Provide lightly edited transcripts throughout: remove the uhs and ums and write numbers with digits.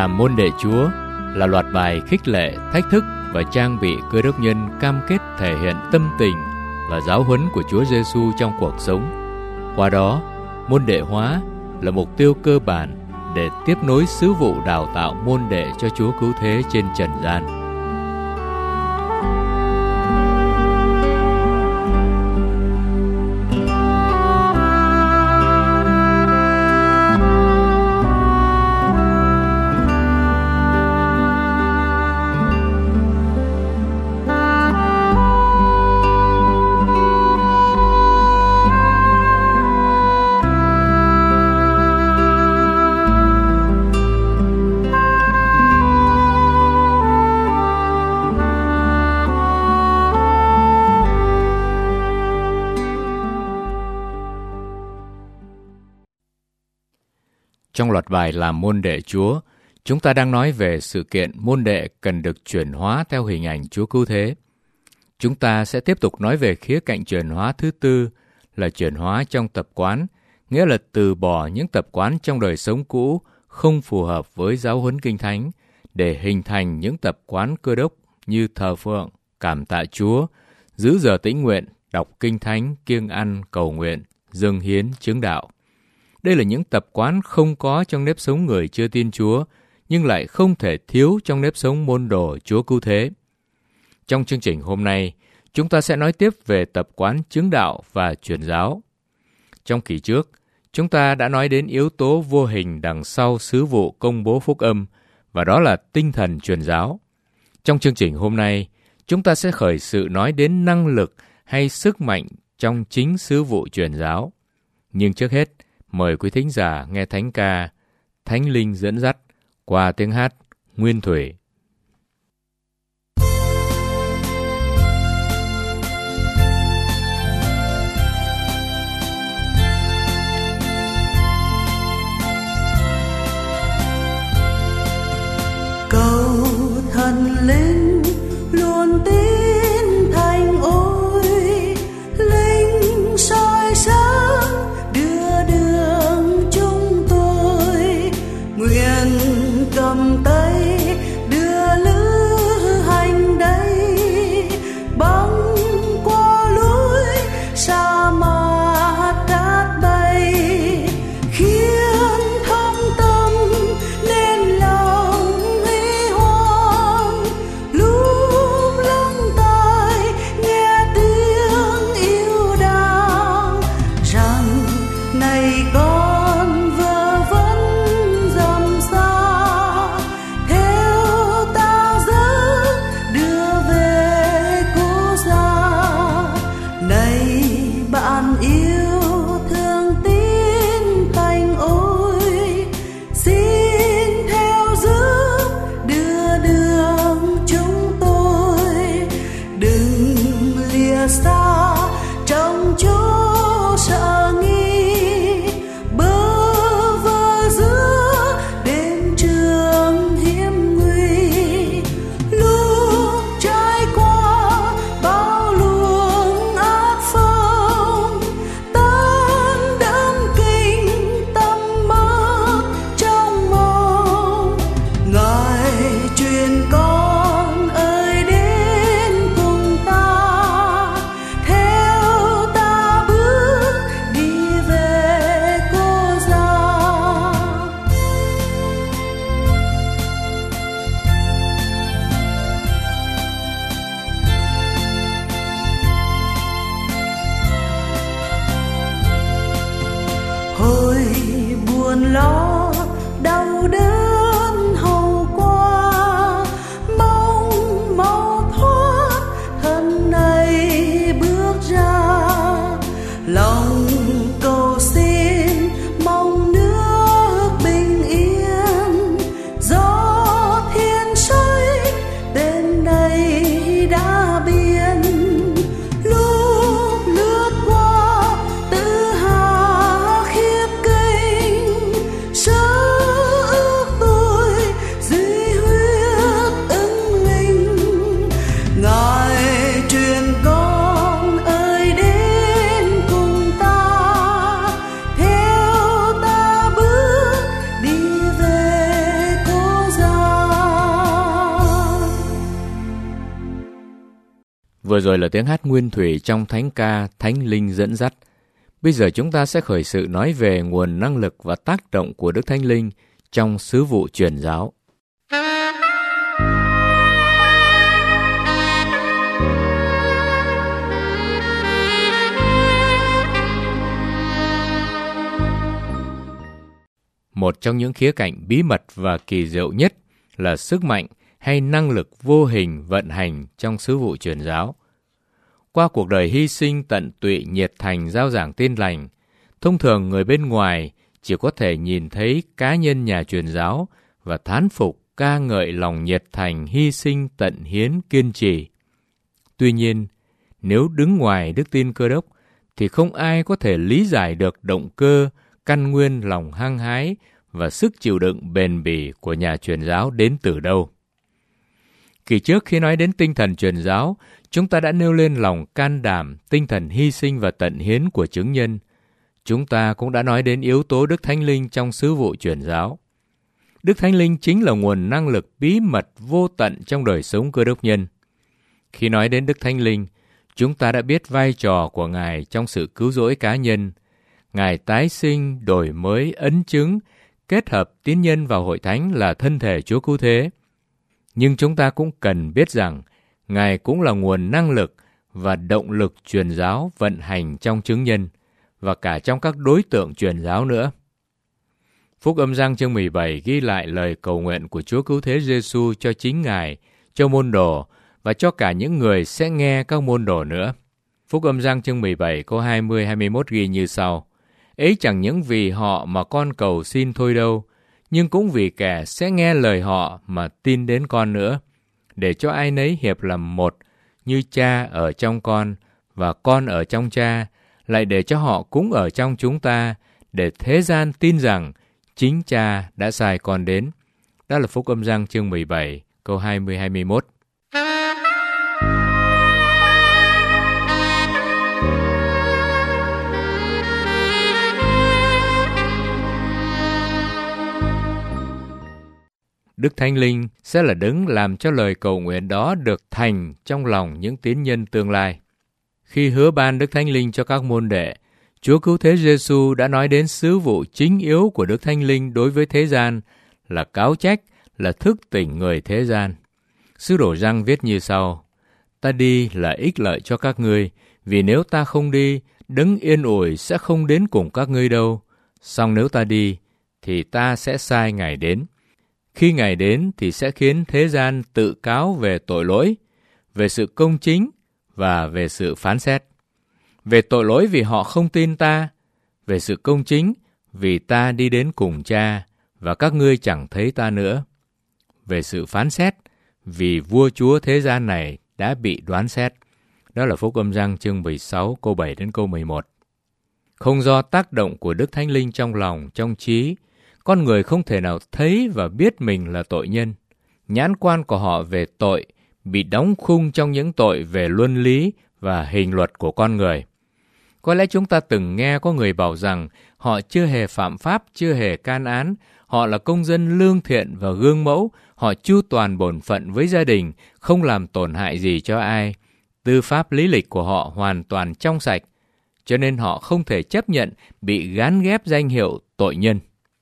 Làm môn đệ Chúa là loạt bài khích lệ, thách thức và trang bị Cơ đốc nhân cam kết thể hiện tâm tình và giáo huấn của Chúa Giêsu trong cuộc sống. Qua đó, môn đệ hóa là mục tiêu cơ bản để tiếp nối sứ vụ đào tạo môn đệ cho Chúa Cứu Thế trên trần gian. Trong loạt bài Làm môn đệ Chúa, chúng ta đang nói về sự kiện môn đệ cần được chuyển hóa theo hình ảnh Chúa Cứu Thế. Chúng ta sẽ tiếp tục nói về khía cạnh chuyển hóa thứ tư là chuyển hóa trong tập quán, nghĩa là từ bỏ những tập quán trong đời sống cũ không phù hợp với giáo huấn Kinh Thánh để hình thành những tập quán Cơ đốc như thờ phượng, cảm tạ Chúa, giữ giờ tĩnh nguyện, đọc Kinh Thánh, kiêng ăn, cầu nguyện, dâng hiến, chứng đạo. Đây là những tập quán không có trong nếp sống người chưa tin Chúa, nhưng lại không thể thiếu trong nếp sống môn đồ Chúa Cứu Thế. Trong chương trình hôm nay, chúng ta sẽ nói tiếp về tập quán chứng đạo và truyền giáo. Trong kỳ trước, chúng ta đã nói đến yếu tố vô hình đằng sau sứ vụ công bố phúc âm, và đó là tinh thần truyền giáo. Trong chương trình hôm nay, chúng ta sẽ khởi sự nói đến năng lực hay sức mạnh trong chính sứ vụ truyền giáo. Nhưng trước hết, mời quý thính giả nghe thánh ca Thánh Linh dẫn dắt qua tiếng hát Nguyên Thủy. Cầu thần linh luôn tin thành ôi, linh soi sáng đưa đường chúng tôi, nguyện cầm tay đưa lữ hành đây, băng qua núi sa mạc cát bay, khiến thâm tâm nên lòng huy hoàng, lúc lắng tai nghe tiếng yêu đàng, rằng này con vừa vẫn dầm xa, theo ta dẫn đưa về cố gia. Này bạn yêu thương tin thành ôi, xin theo giúp đưa đường chúng tôi, đừng lìa xa trong chỗ sợ nghi, bơ vơ giữa đêm trường hiểm nguy, lúc trải qua bao luồng ác phong, tan đắm kinh tâm mất trong mộng. Ngài truyền con ơi đến cùng ta, theo ta bước đi về cố gia. Hồi buồn lo đau đớn hầu qua, mong mau thoát thân này bước ra, lòng cầu xin mong nước bình yên, gió thiên soi tên này đã biên, lúc lướt qua tự hà khiếp kinh, Vừa rồi là tiếng hát nguyên thủy trong thánh ca Thánh Linh dẫn dắt. Bây giờ chúng ta sẽ khởi sự nói về nguồn năng lực và tác động của Đức Thánh Linh trong sứ vụ truyền giáo. Một trong những khía cạnh bí mật và kỳ diệu nhất là sức mạnh hay năng lực vô hình vận hành trong sứ vụ truyền giáo. Qua cuộc đời hy sinh tận tụy nhiệt thành giao giảng tin lành, thông thường người bên ngoài chỉ có thể nhìn thấy cá nhân nhà truyền giáo và thán phục ca ngợi lòng nhiệt thành hy sinh tận hiến kiên trì. Tuy nhiên, nếu đứng ngoài đức tin Cơ Đốc thì không ai có thể lý giải được động cơ, căn nguyên lòng hăng hái và sức chịu đựng bền bỉ của nhà truyền giáo đến từ đâu. Kỳ trước khi nói đến tinh thần truyền giáo, chúng ta đã nêu lên lòng can đảm, tinh thần hy sinh và tận hiến của chứng nhân. Chúng ta cũng đã nói đến yếu tố Đức Thánh Linh trong sứ vụ truyền giáo. Đức Thánh Linh chính là nguồn năng lực bí mật vô tận trong đời sống Cơ Đốc nhân. Khi nói đến Đức Thánh Linh, chúng ta đã biết vai trò của Ngài trong sự cứu rỗi cá nhân. Ngài tái sinh, đổi mới, ấn chứng, kết hợp tín nhân vào hội thánh là thân thể Chúa Cứu Thế. Nhưng chúng ta cũng cần biết rằng Ngài cũng là nguồn năng lực và động lực truyền giáo vận hành trong chứng nhân và cả trong các đối tượng truyền giáo nữa. Phúc âm Giăng chương 17 ghi lại lời cầu nguyện của Chúa Cứu Thế Giêsu cho chính Ngài, cho môn đồ và cho cả những người sẽ nghe các môn đồ nữa. Phúc âm Giăng chương 17 câu 20-21 ghi như sau: Ấy chẳng những vì họ mà con cầu xin thôi đâu, nhưng cũng vì kẻ sẽ nghe lời họ mà tin đến con nữa, để cho ai nấy hiệp làm một, như Cha ở trong con và con ở trong Cha, lại để cho họ cũng ở trong chúng ta, để thế gian tin rằng chính Cha đã sai con đến. Đó là Phúc âm Giăng chương 17, câu 20-21. Đức Thánh Linh sẽ là đấng làm cho lời cầu nguyện đó được thành trong lòng những tín nhân tương lai. Khi hứa ban Đức Thánh Linh cho các môn đệ, Chúa Cứu Thế Giêsu đã nói đến sứ vụ chính yếu của Đức Thánh Linh đối với thế gian là cáo trách, là thức tỉnh người thế gian. Sứ đồ Giăng viết như sau: Ta đi là ích lợi cho các ngươi, vì nếu ta không đi, đấng yên ủi sẽ không đến cùng các ngươi đâu. Song nếu ta đi, thì ta sẽ sai Ngài đến. Khi Ngài đến thì sẽ khiến thế gian tự cáo về tội lỗi, về sự công chính và về sự phán xét. Về tội lỗi vì họ không tin ta, về sự công chính vì ta đi đến cùng Cha và các ngươi chẳng thấy ta nữa. Về sự phán xét vì vua chúa thế gian này đã bị đoán xét. Đó là Phúc âm Giăng chương 16 câu 7 đến câu 11. Không do tác động của Đức Thánh Linh trong lòng, trong trí, con người không thể nào thấy và biết mình là tội nhân. Nhãn quan của họ về tội bị đóng khung trong những tội về luân lý và hình luật của con người. Có lẽ chúng ta từng nghe có người bảo rằng họ chưa hề phạm pháp, chưa hề can án, họ là công dân lương thiện và gương mẫu, họ chu toàn bổn phận với gia đình, không làm tổn hại gì cho ai. Tư pháp lý lịch của họ hoàn toàn trong sạch, cho nên họ không thể chấp nhận bị gán ghép danh hiệu tội nhân.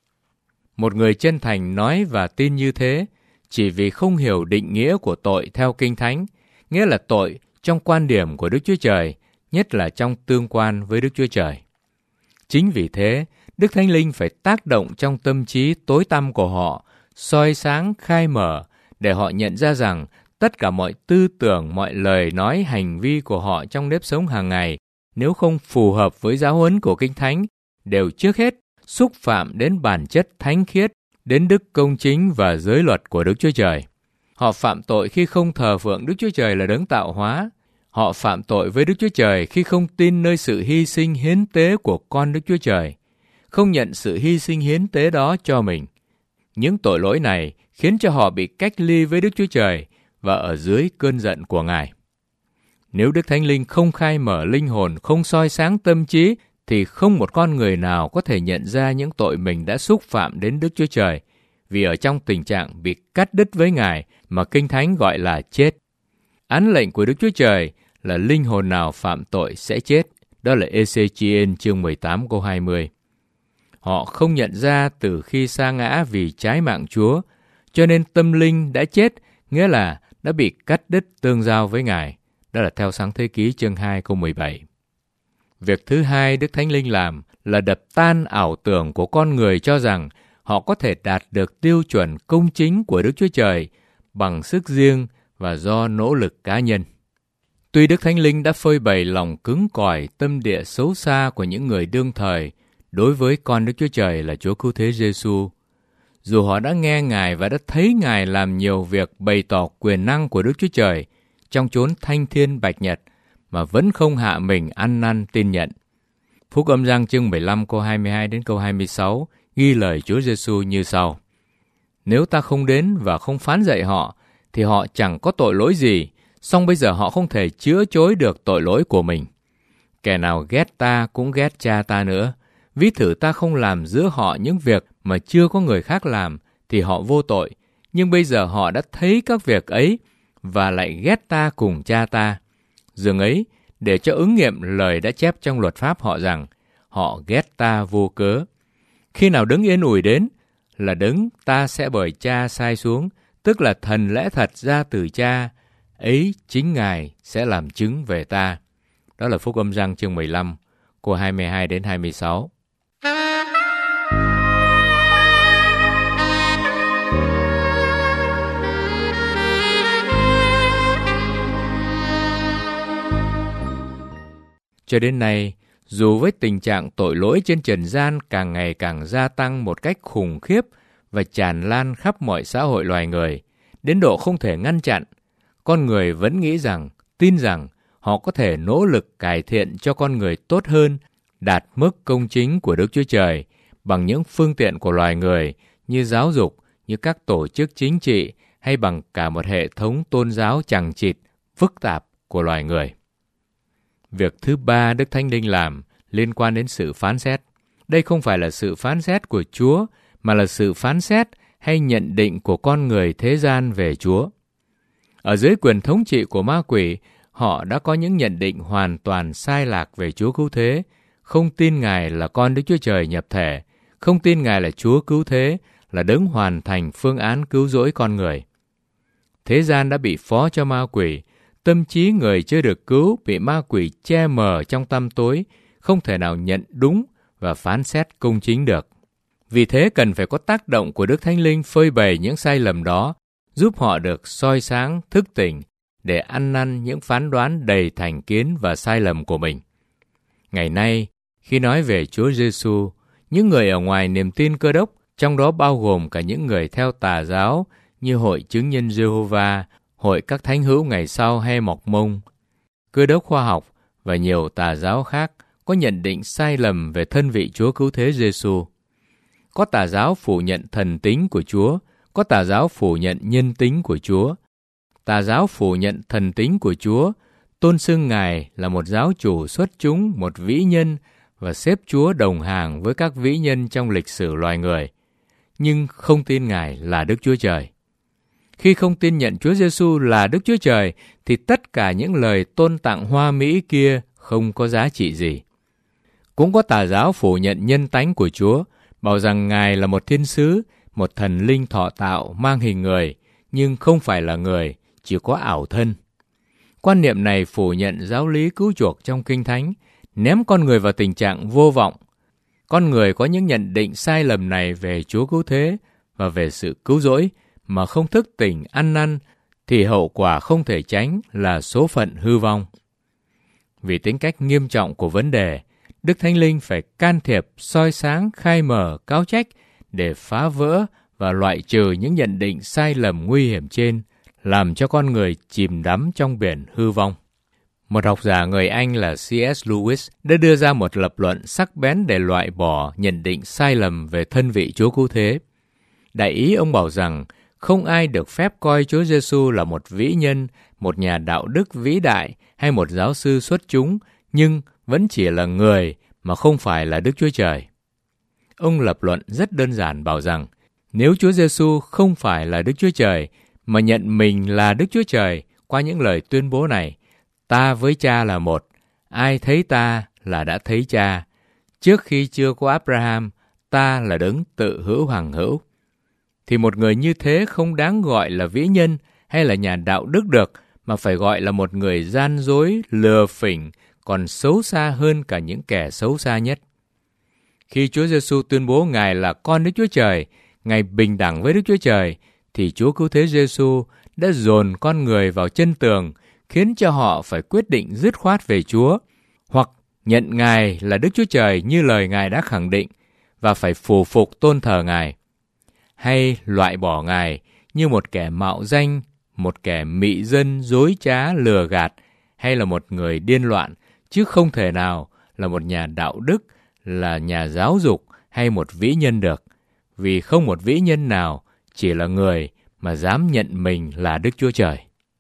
Một người chân thành nói và tin như thế chỉ vì không hiểu định nghĩa của tội theo Kinh Thánh, nghĩa là tội trong quan điểm của Đức Chúa Trời, nhất là trong tương quan với Đức Chúa Trời. Chính vì thế, Đức Thánh Linh phải tác động trong tâm trí tối tăm của họ, soi sáng, khai mở, để họ nhận ra rằng tất cả mọi tư tưởng, mọi lời nói, hành vi của họ trong nếp sống hàng ngày, nếu không phù hợp với giáo huấn của Kinh Thánh, đều trước hết xúc phạm đến bản chất thánh khiết, đến đức công chính và giới luật của Đức Chúa Trời. Họ phạm tội khi không thờ phượng Đức Chúa Trời là đấng tạo hóa. Họ phạm tội với Đức Chúa Trời khi không tin nơi sự hy sinh hiến tế của con Đức Chúa Trời, không nhận sự hy sinh hiến tế đó cho mình. Những tội lỗi này khiến cho họ bị cách ly với Đức Chúa Trời và ở dưới cơn giận của Ngài. Nếu Đức Thánh Linh không khai mở linh hồn, không soi sáng tâm trí, thì không một con người nào có thể nhận ra những tội mình đã xúc phạm đến Đức Chúa Trời, vì ở trong tình trạng bị cắt đứt với Ngài mà Kinh Thánh gọi là chết. Án lệnh của Đức Chúa Trời là linh hồn nào phạm tội sẽ chết. Đó là Ê-xê-chi-ên chương 18 câu 20. Họ không nhận ra từ khi sa ngã vì trái mạng Chúa, cho nên tâm linh đã chết, nghĩa là đã bị cắt đứt tương giao với Ngài. Đó là theo Sáng Thế Ký chương 2 câu 17. Việc thứ hai Đức Thánh Linh làm là đập tan ảo tưởng của con người cho rằng họ có thể đạt được tiêu chuẩn công chính của Đức Chúa Trời bằng sức riêng và do nỗ lực cá nhân. Tuy Đức Thánh Linh đã phơi bày lòng cứng cỏi, tâm địa xấu xa của những người đương thời đối với con Đức Chúa Trời là Chúa Cứu Thế Giê-xu, dù họ đã nghe Ngài và đã thấy Ngài làm nhiều việc bày tỏ quyền năng của Đức Chúa Trời trong chốn thanh thiên bạch nhật mà vẫn không hạ mình ăn năn tin nhận. Phúc Âm Giăng chương 15 câu 22 đến câu 26 ghi lời Chúa Giê-xu như sau: Nếu ta không đến và không phán dạy họ, thì họ chẳng có tội lỗi gì, song bây giờ họ không thể chữa chối được tội lỗi của mình. Kẻ nào ghét ta cũng ghét cha ta nữa. Ví thử ta không làm giữa họ những việc mà chưa có người khác làm, thì họ vô tội. Nhưng bây giờ họ đã thấy các việc ấy và lại ghét ta cùng cha ta. Dường ấy, để cho ứng nghiệm lời đã chép trong luật pháp họ rằng, họ ghét ta vô cớ. Khi nào đấng yên ủi đến, là đấng ta sẽ bởi cha sai xuống, tức là thần lẽ thật ra từ cha, ấy chính Ngài sẽ làm chứng về ta. Đó là Phúc Âm Giăng chương 15, câu 22 đến 26. Cho đến nay, dù với tình trạng tội lỗi trên trần gian càng ngày càng gia tăng một cách khủng khiếp và tràn lan khắp mọi xã hội loài người, đến độ không thể ngăn chặn, con người vẫn nghĩ rằng, tin rằng họ có thể nỗ lực cải thiện cho con người tốt hơn, đạt mức công chính của Đức Chúa Trời bằng những phương tiện của loài người như giáo dục, như các tổ chức chính trị hay bằng cả một hệ thống tôn giáo chằng chịt, phức tạp của loài người. Việc thứ ba Đức Thánh Linh làm liên quan đến sự phán xét. Đây không phải là sự phán xét của Chúa, mà là sự phán xét hay nhận định của con người thế gian về Chúa. Ở dưới quyền thống trị của ma quỷ, họ đã có những nhận định hoàn toàn sai lạc về Chúa Cứu Thế, không tin Ngài là con Đức Chúa Trời nhập thể, không tin Ngài là Chúa Cứu Thế, là đấng hoàn thành phương án cứu rỗi con người. Thế gian đã bị phó cho ma quỷ, tâm trí người chưa được cứu bị ma quỷ che mờ trong tăm tối, không thể nào nhận đúng và phán xét công chính được. Vì thế cần phải có tác động của Đức Thánh Linh phơi bày những sai lầm đó, giúp họ được soi sáng, thức tỉnh, để ăn năn những phán đoán đầy thành kiến và sai lầm của mình. Ngày nay, khi nói về Chúa Giê-xu, những người ở ngoài niềm tin Cơ Đốc, trong đó bao gồm cả những người theo tà giáo như Hội Chứng nhân Giê-hô-va, Hội các Thánh hữu ngày sau hay Mọc Mông, Cơ Đốc khoa học và nhiều tà giáo khác có nhận định sai lầm về thân vị Chúa Cứu Thế Giê-xu. Có tà giáo phủ nhận thần tính của Chúa, có tà giáo phủ nhận nhân tính của Chúa. Tà giáo phủ nhận thần tính của Chúa, tôn xưng Ngài là một giáo chủ xuất chúng, một vĩ nhân và xếp Chúa đồng hàng với các vĩ nhân trong lịch sử loài người, nhưng không tin Ngài là Đức Chúa Trời. Khi không tin nhận Chúa Giê-xu là Đức Chúa Trời, thì tất cả những lời tôn tặng hoa mỹ kia không có giá trị gì. Cũng có tà giáo phủ nhận nhân tánh của Chúa, bảo rằng Ngài là một thiên sứ, một thần linh thọ tạo mang hình người, nhưng không phải là người, chỉ có ảo thân. Quan niệm này phủ nhận giáo lý cứu chuộc trong Kinh Thánh, ném con người vào tình trạng vô vọng. Con người có những nhận định sai lầm này về Chúa Cứu Thế và về sự cứu rỗi mà không thức tỉnh ăn năn, thì hậu quả không thể tránh là số phận hư vong. Vì tính cách nghiêm trọng của vấn đề, Đức Thánh Linh phải can thiệp, soi sáng, khai mở, cáo trách để phá vỡ và loại trừ những nhận định sai lầm nguy hiểm trên, làm cho con người chìm đắm trong biển hư vong. Một học giả người Anh là C.S. Lewis đã đưa ra một lập luận sắc bén để loại bỏ nhận định sai lầm về thân vị Chúa Cứu Thế. Đại ý ông bảo rằng không ai được phép coi Chúa Giê-xu là một vĩ nhân, một nhà đạo đức vĩ đại hay một giáo sư xuất chúng, nhưng vẫn chỉ là người mà không phải là Đức Chúa Trời. Ông lập luận rất đơn giản bảo rằng nếu Chúa Giê-xu không phải là Đức Chúa Trời mà nhận mình là Đức Chúa Trời qua những lời tuyên bố này, Ta với Cha là một, ai thấy ta là đã thấy Cha. Trước khi chưa có Abraham, ta là đấng tự hữu hằng hữu. Thì một người như thế không đáng gọi là vĩ nhân hay là nhà đạo đức được, mà phải gọi là một người gian dối, lừa phỉnh, còn xấu xa hơn cả những kẻ xấu xa nhất. Khi Chúa Giêsu tuyên bố Ngài là con Đức Chúa Trời, Ngài bình đẳng với Đức Chúa Trời, thì Chúa Cứu Thế Giêsu đã dồn con người vào chân tường, khiến cho họ phải quyết định dứt khoát về Chúa, hoặc nhận Ngài là Đức Chúa Trời như lời Ngài đã khẳng định, và phải phù phục tôn thờ Ngài, hay loại bỏ Ngài như một kẻ mạo danh, một kẻ mị dân dối trá lừa gạt, hay là một người điên loạn, chứ không thể nào là một nhà đạo đức, là nhà giáo dục hay một vĩ nhân được. Vì không một vĩ nhân nào chỉ là người mà dám nhận mình là Đức Chúa Trời.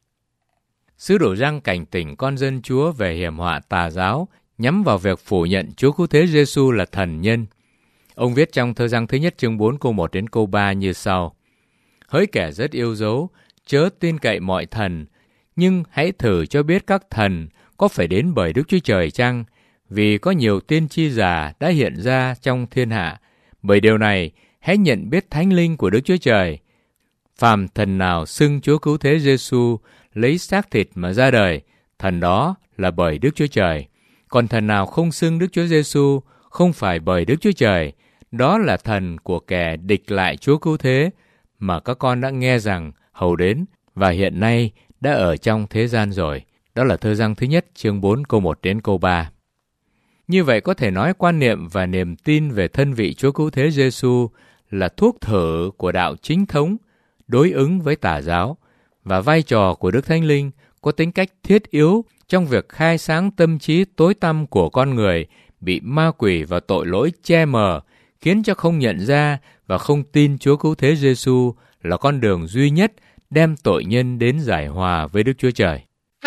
Sứ đồ Giăng cảnh tỉnh con dân Chúa về hiểm họa tà giáo nhắm vào việc phủ nhận Chúa Cứu Thế Giêsu là thần nhân. Ông viết trong thơ Giăng thứ nhất chương 4 câu 1 đến câu 3 như sau: Hỡi kẻ rất yêu dấu, chớ tin cậy mọi thần, nhưng hãy thử cho biết các thần có phải đến bởi Đức Chúa Trời chăng? Vì có nhiều tiên tri giả đã hiện ra trong thiên hạ. Bởi điều này, hãy nhận biết Thánh Linh của Đức Chúa Trời. Phàm thần nào xưng Chúa Cứu Thế Giêsu lấy xác thịt mà ra đời, thần đó là bởi Đức Chúa Trời. Còn thần nào không xưng Đức Chúa Giêsu không phải bởi Đức Chúa Trời, đó là thần của kẻ địch lại Chúa Cứu Thế, mà các con đã nghe rằng hầu đến và hiện nay đã ở trong thế gian rồi. Đó là thơ Giăng thứ nhất chương 4 câu 1 đến câu 3. Như vậy có thể nói quan niệm và niềm tin về thân vị Chúa Cứu Thế Giêsu là thuốc thử của đạo chính thống đối ứng với tà giáo, và vai trò của Đức Thánh Linh có tính cách thiết yếu trong việc khai sáng tâm trí tối tăm của con người bị ma quỷ và tội lỗi che mờ, khiến cho không nhận ra và không tin Chúa Cứu Thế Giêsu là con đường duy nhất đem tội nhân đến giải hòa với Đức Chúa Trời.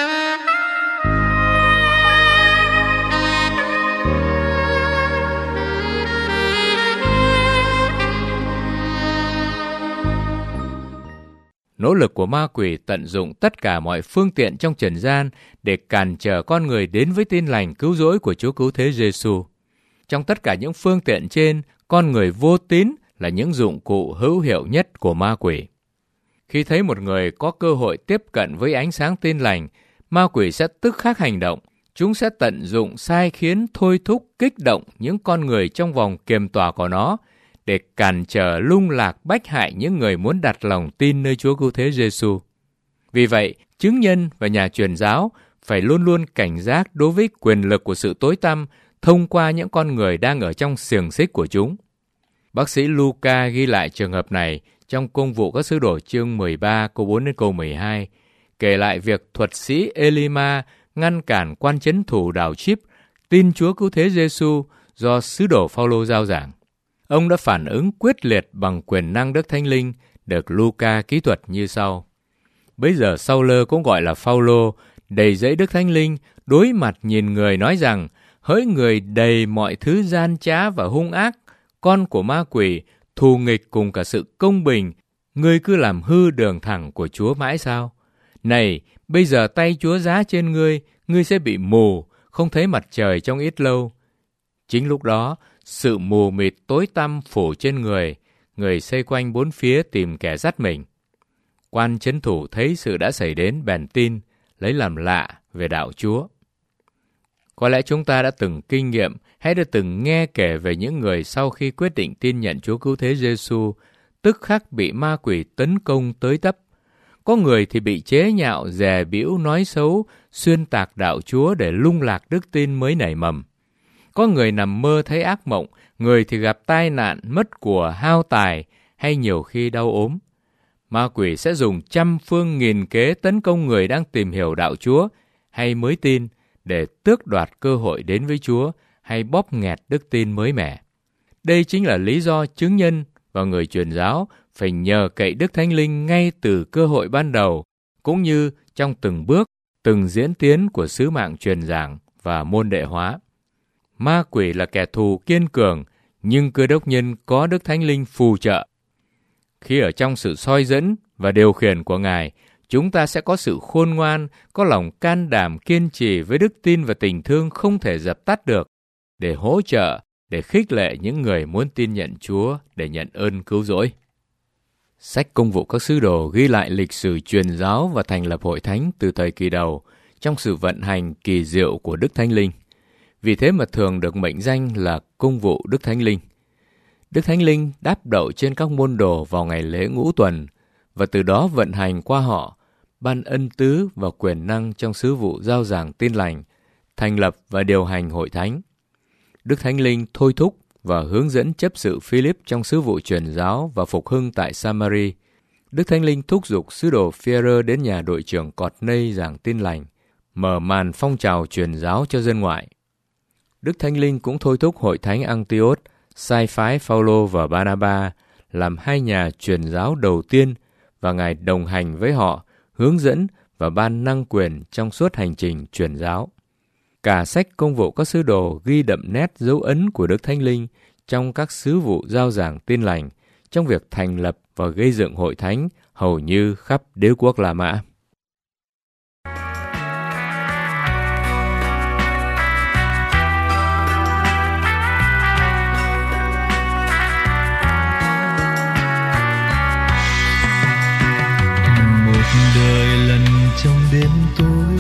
Nỗ lực của ma quỷ tận dụng tất cả mọi phương tiện trong trần gian để cản trở con người đến với tin lành cứu rỗi của Chúa Cứu Thế Giêsu. Trong tất cả những phương tiện trên, con người vô tín là những dụng cụ hữu hiệu nhất của ma quỷ. Khi thấy một người có cơ hội tiếp cận với ánh sáng tin lành, ma quỷ sẽ tức khắc hành động. Chúng sẽ tận dụng sai khiến, thôi thúc, kích động những con người trong vòng kiềm tỏa của nó để cản trở, lung lạc, bách hại những người muốn đặt lòng tin nơi Chúa Cứu Thế Giêsu. Vì vậy, chứng nhân và nhà truyền giáo phải luôn luôn cảnh giác đối với quyền lực của sự tối tăm thông qua những con người đang ở trong xiềng xích của chúng. Bác sĩ Luca ghi lại trường hợp này trong Công vụ các sứ đồ chương 13 câu 4 đến câu 12, kể lại việc thuật sĩ Elima ngăn cản quan chấn thủ đảo Chip tin Chúa Cứu Thế Giêsu do sứ đồ Phao-lô giao giảng. Ông đã phản ứng quyết liệt bằng quyền năng Đức Thánh Linh, được Luca kỹ thuật như sau. Bấy giờ Sau-lơ cũng gọi là Phao-lô, đầy dẫy Đức Thánh Linh, đối mặt nhìn người nói rằng: hỡi người đầy mọi thứ gian trá và hung ác, con của ma quỷ, thù nghịch cùng cả sự công bình, ngươi cứ làm hư đường thẳng của Chúa mãi sao? Này, bây giờ tay Chúa giá trên ngươi, ngươi sẽ bị mù, không thấy mặt trời trong ít lâu. Chính lúc đó, sự mù mịt tối tăm phủ trên người, người xây quanh bốn phía tìm kẻ dắt mình. Quan trấn thủ thấy sự đã xảy đến bèn tin, lấy làm lạ về đạo Chúa. Có lẽ chúng ta đã từng kinh nghiệm hay đã từng nghe kể về những người sau khi quyết định tin nhận Chúa Cứu Thế Giêsu, tức khắc bị ma quỷ tấn công tới tấp. Có người thì bị chế nhạo, dè bĩu, nói xấu, xuyên tạc đạo Chúa để lung lạc đức tin mới nảy mầm. Có người nằm mơ thấy ác mộng, người thì gặp tai nạn, mất của, hao tài, hay nhiều khi đau ốm. Ma quỷ sẽ dùng trăm phương nghìn kế tấn công người đang tìm hiểu đạo Chúa hay mới tin để tước đoạt cơ hội đến với Chúa hay bóp nghẹt đức tin mới mẻ. Đây chính là lý do chứng nhân và người truyền giáo phải nhờ cậy Đức Thánh Linh ngay từ cơ hội ban đầu, cũng như trong từng bước, từng diễn tiến của sứ mạng truyền giảng và môn đệ hóa. Ma quỷ là kẻ thù kiên cường, nhưng Cơ Đốc nhân có Đức Thánh Linh phù trợ. Khi ở trong sự soi dẫn và điều khiển của Ngài, chúng ta sẽ có sự khôn ngoan, có lòng can đảm kiên trì với đức tin và tình thương không thể dập tắt được, để hỗ trợ, để khích lệ những người muốn tin nhận Chúa để nhận ơn cứu rỗi. Sách Công vụ các sứ đồ ghi lại lịch sử truyền giáo và thành lập hội thánh từ thời kỳ đầu trong sự vận hành kỳ diệu của Đức Thánh Linh. Vì thế mà thường được mệnh danh là Công vụ Đức Thánh Linh. Đức Thánh Linh đáp đậu trên các môn đồ vào ngày lễ Ngũ Tuần và từ đó vận hành qua họ, ban ân tứ và quyền năng trong sứ vụ rao giảng tin lành, thành lập và điều hành hội thánh. Đức Thánh Linh thôi thúc và hướng dẫn chấp sự Philip trong sứ vụ truyền giáo và phục hưng tại Samari. Đức Thánh Linh thúc giục sứ đồ Phi-e-rơ đến nhà đội trưởng Cọt-nây giảng tin lành, mở màn phong trào truyền giáo cho dân ngoại. Đức Thánh Linh cũng thôi thúc hội thánh Antioch sai phái Phao-lô và Ba-na-ba làm hai nhà truyền giáo đầu tiên và Ngài đồng hành với họ, hướng dẫn và ban năng quyền trong suốt hành trình truyền giáo. Cả sách Công vụ các sứ đồ ghi đậm nét dấu ấn của Đức Thánh Linh trong các sứ vụ rao giảng tin lành, trong việc thành lập và gây dựng hội thánh hầu như khắp đế quốc La Mã. Đời lần trong đêm tối,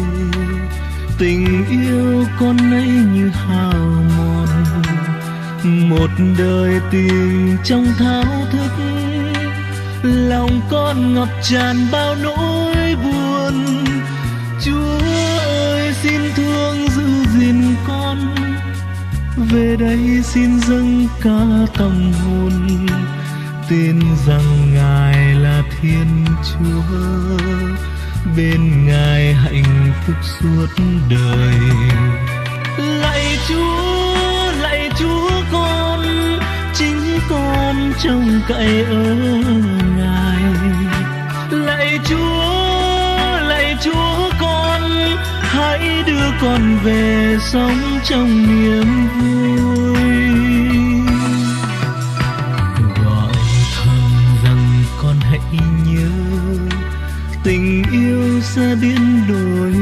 tình yêu con ấy như hao mòn. Một đời tình trong thao thức, lòng con ngập tràn bao nỗi buồn. Chúa ơi xin thương giữ gìn con, về đây xin dâng cả tâm hồn, tin rằng Ngài là Thiên Chúa, bên Ngài hạnh phúc suốt đời. Lạy Chúa con, chính con trông cậy ở Ngài. Lạy Chúa con, hãy đưa con về sống trong niềm vui. Tình yêu sẽ biến đổi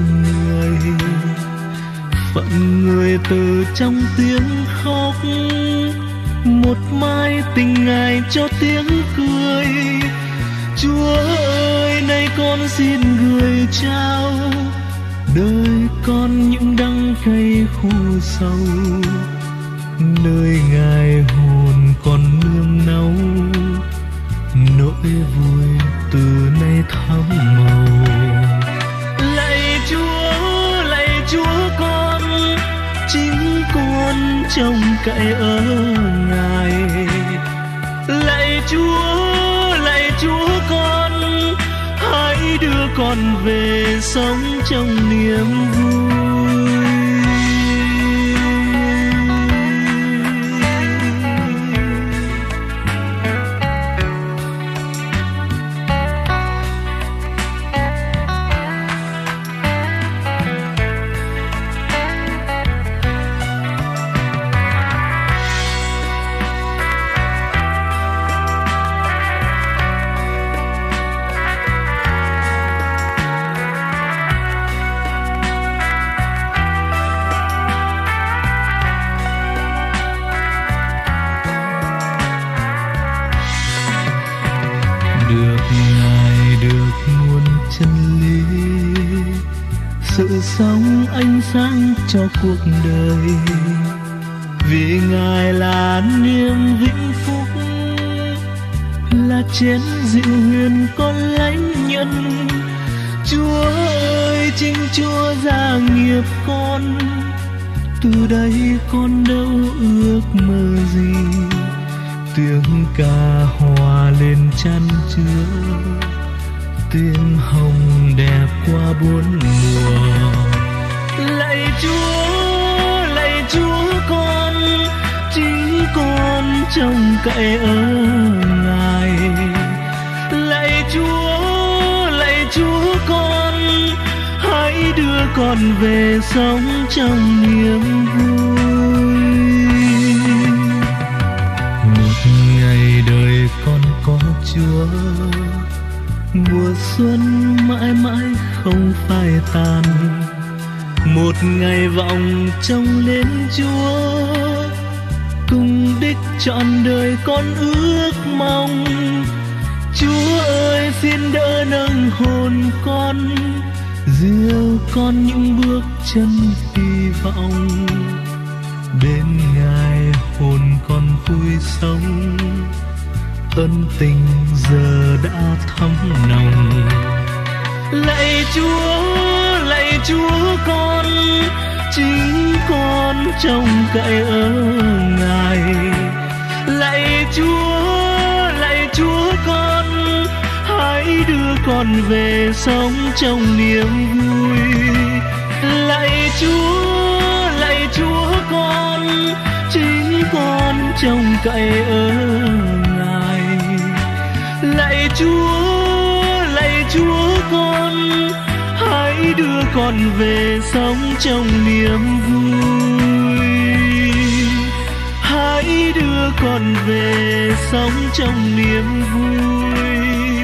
phận người từ trong tiếng khóc. Một mai tình Ngài cho tiếng cười. Chúa ơi nay con xin gửi trao đời con những đắng cay khô sâu, nơi Ngài hồn còn nương náu, nỗi vui từ nay thắm màu. Lạy Chúa con, chính con trông cậy ở Ngài. Lạy Chúa con, hãy đưa con về sống trong niềm vui. Sự sống ánh sáng cho cuộc đời, vì Ngài là niềm vĩnh phúc, là chén rượu huyền con lãnh nhận. Chúa ơi chính Chúa gia nghiệp con, từ đây con đâu ước mơ gì. Tiếng ca hòa lên chan chứa, tiếng hồng đẹp qua bốn mùa. Lạy Chúa con, chính con trông cậy ở Ngài. Lạy Chúa con, hãy đưa con về sống trong niềm vui. Một ngày đời con có Chúa, mùa xuân mãi mãi không phai tàn. Một ngày vọng trông lên Chúa, cùng đích trọn đời con ước mong. Chúa ơi xin đỡ nâng hồn con, dìu con những bước chân hy vọng. Bên Ngài hồn con vui sống, ân tình giờ đã thấm nồng. Lạy Chúa con, chính con trông cậy ở Ngài. Lạy Chúa con, hãy đưa con về sống trong niềm vui. Lạy Chúa con, chính con trông cậy ở Ngài. Lạy Chúa con, hãy đưa con về sống trong niềm vui. Hãy đưa con về sống trong niềm vui.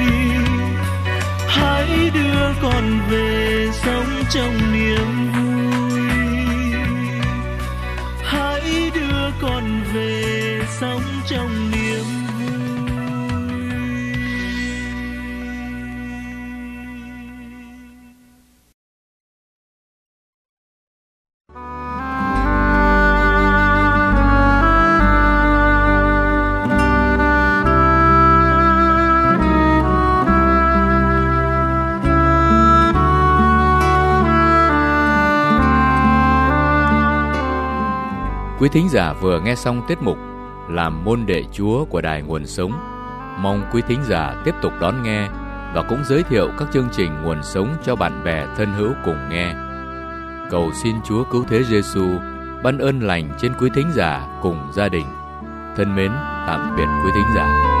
Hãy đưa con về sống trong niềm vui. Hãy đưa con về sống trong niềm vui. Quý thính giả vừa nghe xong tiết mục Làm môn đệ Chúa của Đài Nguồn Sống. Mong quý thính giả tiếp tục đón nghe và cũng giới thiệu các chương trình Nguồn Sống cho bạn bè thân hữu cùng nghe. Cầu xin Chúa Cứu Thế Giêsu ban ơn lành trên quý thính giả cùng gia đình. Thân mến, tạm biệt quý thính giả.